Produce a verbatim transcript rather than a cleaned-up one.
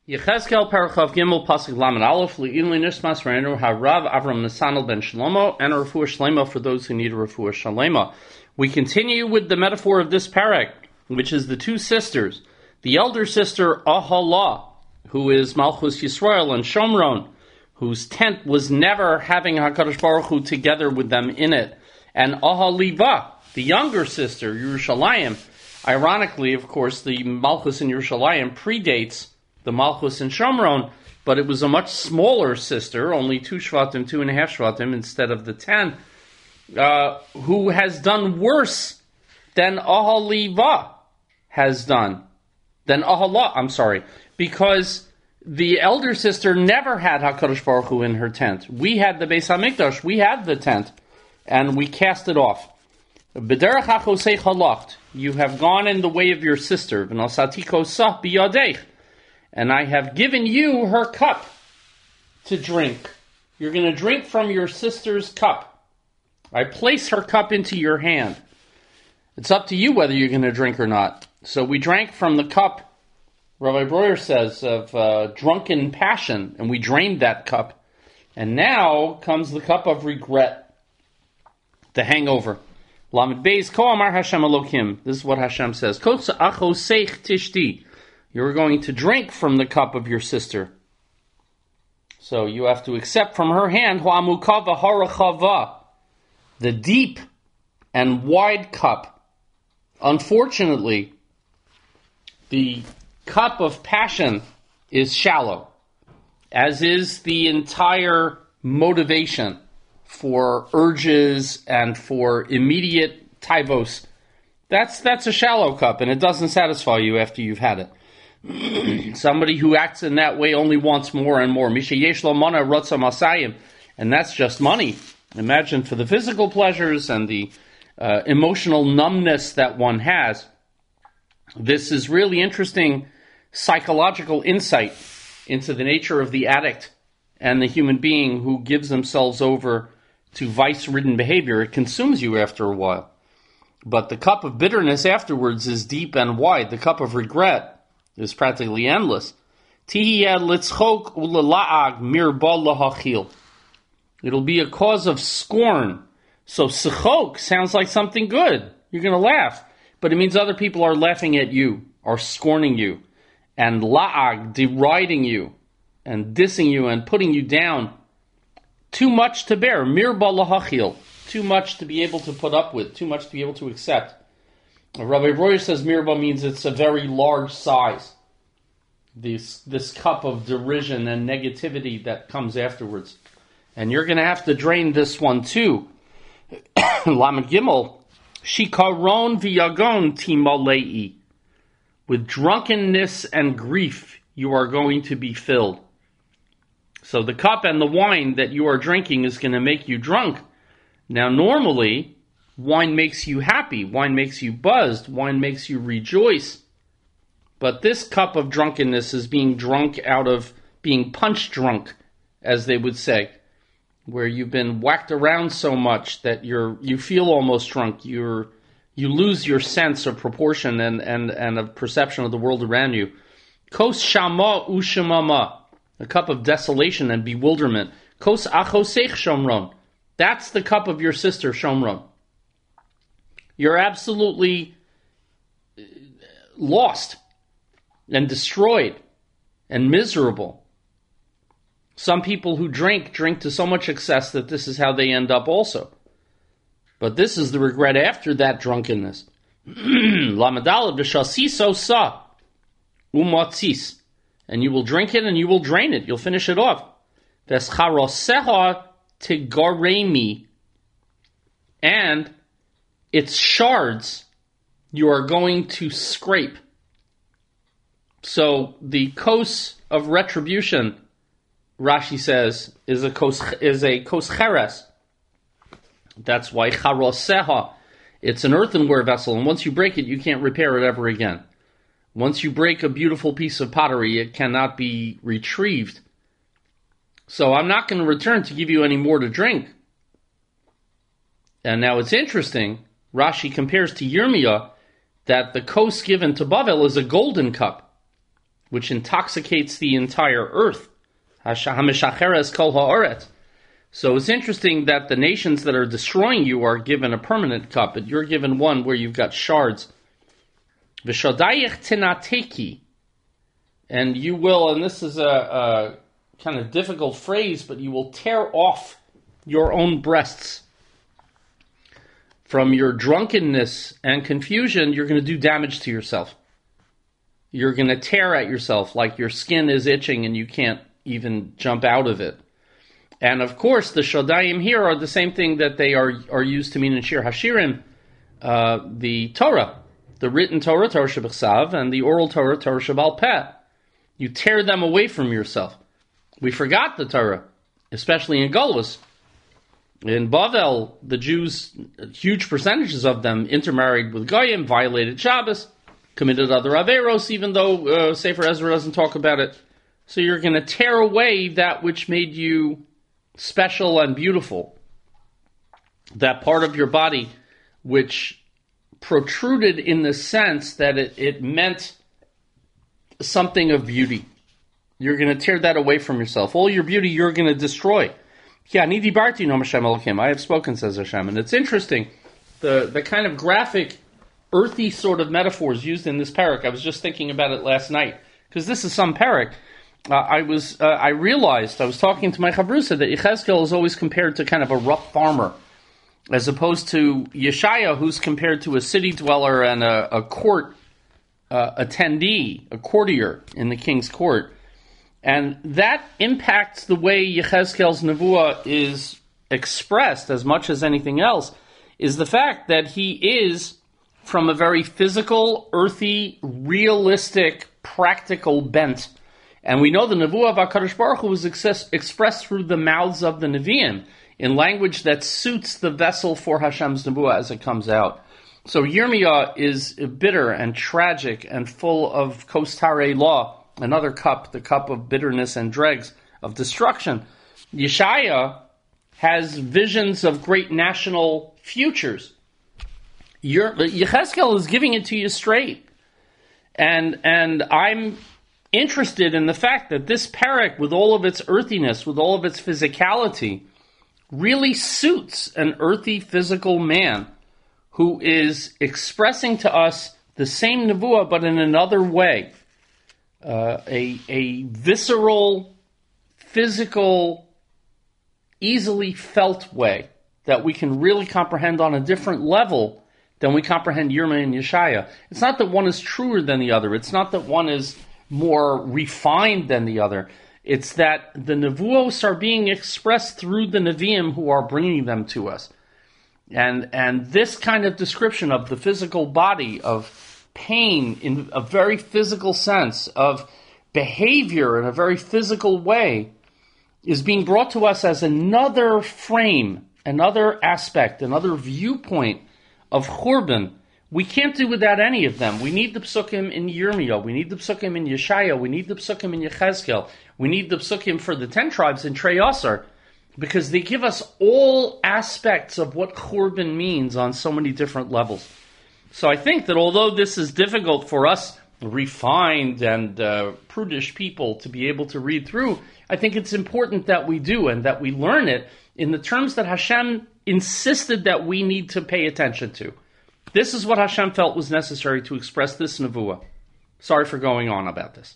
Yechezkel Parachav Gimel Pasuk Lamed Aleph Le'ilui Nishmas Reinu Harav Avram Nesanel Ben Shlomo and a Refuah Shlema for those who need a Refuah Shlema. We continue with the metaphor of this parak, which is the two sisters. The elder sister Ahalah, who is Malchus Yisrael and Shomron, whose tent was never having HaKadosh Baruch Hu together with them in it, and Ahaliva, the younger sister, Yerushalayim. Ironically, of course, the Malchus in Yerushalayim predates the Malchus in Shomron, but it was a much smaller sister, only two Shvatim, two and a half Shvatim instead of the ten, uh, who has done worse than Ahaliva has done. Than Ahalah, I'm sorry, because the elder sister never had HaKadosh Baruch Hu in her tent. We had the Beis HaMikdash, we had the tent, and we cast it off. B'derech hachosei halacht, you have gone in the way of your sister, v'nosati kosah biyadech, and I have given you her cup to drink. You're going to drink from your sister's cup. I place her cup into your hand. It's up to you whether you're going to drink or not. So we drank from the cup, Rabbi Breuer says, of uh, drunken passion, and we drained that cup. And now comes the cup of regret, the hangover. Lamed Beis, Ko Amar Hashem Elokim. This is what Hashem says. Ko achoseich tishti. You're going to drink from the cup of your sister. So you have to accept from her hand Ha'amukava harachava, the deep and wide cup. Unfortunately, the cup of passion is shallow, as is the entire motivation for urges and for immediate taivos. That's that's a shallow cup, and it doesn't satisfy you after you've had it. Somebody who acts in that way only wants more and more. Mishayesh lo mana rotza masayim, and that's just money. Imagine for the physical pleasures and the uh, emotional numbness that one has. This is really interesting psychological insight into the nature of the addict and the human being who gives themselves over to vice-ridden behavior. It consumes you after a while. But the cup of bitterness afterwards is deep and wide. The cup of regret is practically endless. It'll be a cause of scorn. So sichok sounds like something good. You're going to laugh. But it means other people are laughing at you, are scorning you, and la'ag, deriding you, and dissing you, and putting you down. Too much to bear. Mirba lahachil. Too much to be able to put up with. Too much to be able to accept. Rabbi Breuer says mirba means it's a very large size. This this cup of derision and negativity that comes afterwards. And you're going to have to drain this one too. Lamed Gimel, shikaron v'yagon timalei. With drunkenness and grief you are going to be filled. So the cup and the wine that you are drinking is going to make you drunk. Now normally, wine makes you happy, wine makes you buzzed, wine makes you rejoice. But this cup of drunkenness is being drunk out of being punch drunk, as they would say, where you've been whacked around so much that you're you feel almost drunk. You're you lose your sense of proportion and and and of perception of the world around you. Kos shama ushemama, a cup of desolation and bewilderment. Kos achoseich shomron, that's the cup of your sister Shomron. You're absolutely lost and destroyed and miserable. Some people who drink, drink to so much excess that this is how they end up also. But this is the regret after that drunkenness. Lamadal b'shasiso sa umatzis, and you will drink it and you will drain it. You'll finish it off. Vescharoseha tigaremi, and its shards you are going to scrape. So the kos of retribution, Rashi says, is a kos is a kos cheres. That's why charoseha. It's an earthenware vessel, and once you break it, you can't repair it ever again. Once you break a beautiful piece of pottery, it cannot be retrieved. So I'm not going to return to give you any more to drink. And now it's interesting, Rashi compares to Yirmiyah that the kos given to Bavel is a golden cup. which intoxicates the entire earth. HaMeshacheres kol ha'oret. So it's interesting that the nations that are destroying you are given a permanent cup, but you're given one where you've got shards. V'shodayich tinateki. And you will, and this is a, a kind of difficult phrase, but you will tear off your own breasts. From your drunkenness and confusion, you're going to do damage to yourself. You're going to tear at yourself like your skin is itching and you can't even jump out of it. And of course, the Shodayim here are the same thing that they are, are used to mean in Shir Hashirim, uh, the Torah, the written Torah, Torah Shebechsav, and the oral Torah, Torah Shebal Peh. You tear them away from yourself. We forgot the Torah, especially in Golus. In Bavel, the Jews, huge percentages of them intermarried with Goyim, violated Shabbos, committed other Averos, even though uh, Sefer Ezra doesn't talk about it. So you're going to tear away that which made you special and beautiful. That part of your body which protruded in the sense that it, it meant something of beauty. You're going to tear that away from yourself. All your beauty you're going to destroy. Yeah, Nidi Barti Nom Hashem Elokim. I have spoken, says Hashem. And it's interesting, the, the kind of graphic, earthy sort of metaphors used in this parak. I was just thinking about it last night, because this is some parak. Uh, I was, uh, I realized, I was talking to my Chavrusa, that Yechezkel is always compared to kind of a rough farmer, as opposed to Yeshaya, who's compared to a city dweller and a, a court uh, attendee, a courtier in the king's court. And that impacts the way Yechezkel's Nevuah is expressed as much as anything else, is the fact that he is from a very physical, earthy, realistic, practical bent. And we know the Nevuah of HaKadosh Baruch Hu was ex- expressed through the mouths of the Nevi'im in language that suits the vessel for Hashem's Nevuah as it comes out. So Yirmiyah is bitter and tragic and full of kostare law, another cup, the cup of bitterness and dregs of destruction. Yeshaya has visions of great national futures. Yechezkel is giving it to you straight. And and I'm interested in the fact that this parak, with all of its earthiness, with all of its physicality, really suits an earthy, physical man who is expressing to us the same nevuah, but in another way. Uh, a, a visceral, physical, easily felt way that we can really comprehend on a different level than we comprehend Yirmiyah and Yeshaya. It's not that one is truer than the other. It's not that one is more refined than the other. It's that the nevuos are being expressed through the Nevi'im who are bringing them to us. And and this kind of description of the physical body, of pain in a very physical sense, of behavior in a very physical way, is being brought to us as another frame, another aspect, another viewpoint of Churban. We can't do without any of them. We need the psukim in Yirmiyah. We need the psukim in Yeshaya. We need the psukim in Yechezkel. We need the psukim for the ten tribes in Trei Asar, because they give us all aspects of what Churban means on so many different levels. So I think that although this is difficult for us refined and uh, prudish people to be able to read through, I think it's important that we do and that we learn it in the terms that Hashem insisted that we need to pay attention to. This is what Hashem felt was necessary to express this nevuah. Sorry for going on about this.